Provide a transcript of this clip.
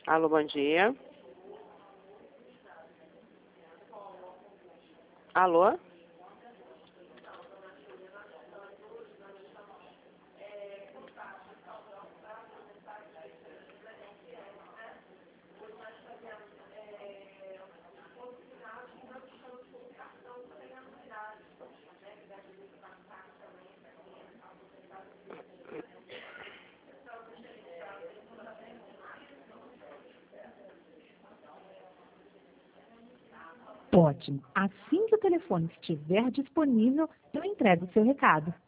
Alô, bom dia. Alô? Ótimo. Assim que o telefone estiver disponível, eu entrego o seu recado.